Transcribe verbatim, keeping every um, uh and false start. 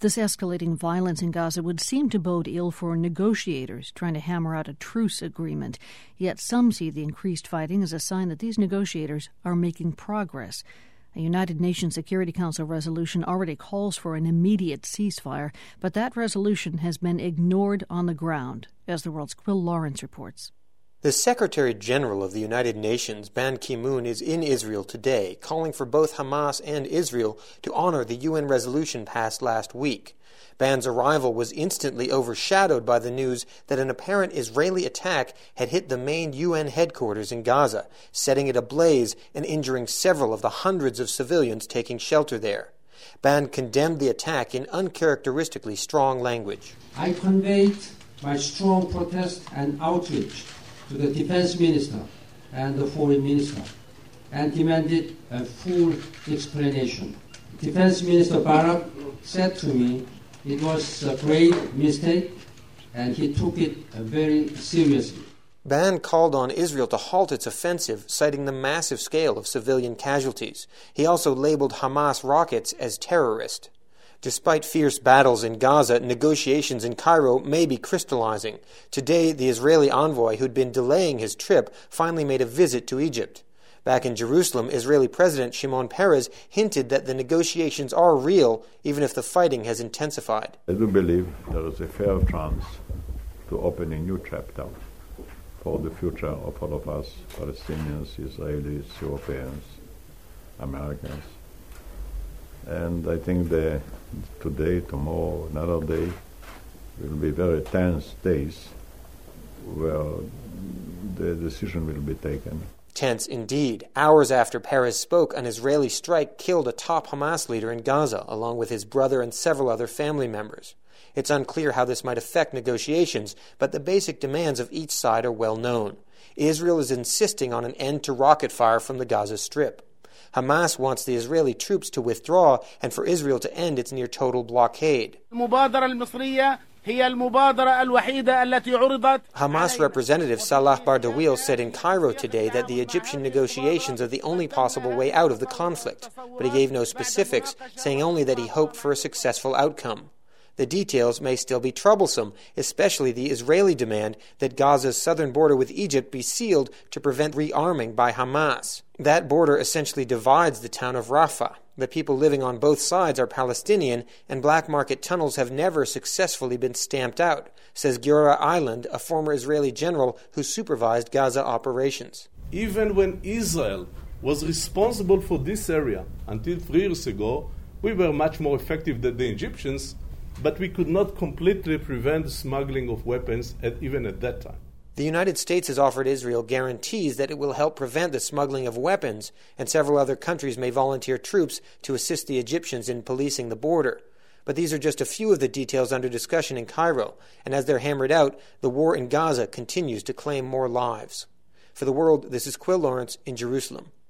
This escalating violence in Gaza would seem to bode ill for negotiators trying to hammer out a truce agreement. Yet some see the increased fighting as a sign that these negotiators are making progress. A United Nations Security Council resolution already calls for an immediate ceasefire, but that resolution has been ignored on the ground, as the world's Quill Lawrence reports. The Secretary General of the United Nations, Ban Ki-moon, is in Israel today, calling for both Hamas and Israel to honor the U N resolution passed last week. Ban's arrival was instantly overshadowed by the news that an apparent Israeli attack had hit the main U N headquarters in Gaza, setting it ablaze and injuring several of the hundreds of civilians taking shelter there. Ban condemned the attack in uncharacteristically strong language. I conveyed my strong protest and outrage to the Defense Minister and the Foreign Minister and demanded a full explanation. Defense Minister Barak said to me it was a grave mistake and he took it very seriously. Ban called on Israel to halt its offensive, citing the massive scale of civilian casualties. He also labeled Hamas rockets as terrorist. Despite fierce battles in Gaza, negotiations in Cairo may be crystallizing. Today, the Israeli envoy who'd been delaying his trip finally made a visit to Egypt. Back in Jerusalem, Israeli President Shimon Peres hinted that the negotiations are real, even if the fighting has intensified. I do believe there is a fair chance to open a new chapter for the future of all of us, Palestinians, Israelis, Europeans, Americans. And I think that today, tomorrow, another day, will be very tense days where the decision will be taken. Tense indeed. Hours after Peres spoke, an Israeli strike killed a top Hamas leader in Gaza, along with his brother and several other family members. It's unclear how this might affect negotiations, but the basic demands of each side are well known. Israel is insisting on an end to rocket fire from the Gaza Strip. Hamas wants the Israeli troops to withdraw and for Israel to end its near-total blockade. Hamas representative Salah Bardawil said in Cairo today that the Egyptian negotiations are the only possible way out of the conflict, but he gave no specifics, saying only that he hoped for a successful outcome. The details may still be troublesome, especially the Israeli demand that Gaza's southern border with Egypt be sealed to prevent rearming by Hamas. That border essentially divides the town of Rafah. The people living on both sides are Palestinian, and black market tunnels have never successfully been stamped out, says Giora Eiland, a former Israeli general who supervised Gaza operations. Even when Israel was responsible for this area until three years ago, we were much more effective than the Egyptians, but we could not completely prevent the smuggling of weapons at, even at that time. The United States has offered Israel guarantees that it will help prevent the smuggling of weapons, and several other countries may volunteer troops to assist the Egyptians in policing the border. But these are just a few of the details under discussion in Cairo, and as they're hammered out, the war in Gaza continues to claim more lives. For The World, this is Quill Lawrence in Jerusalem.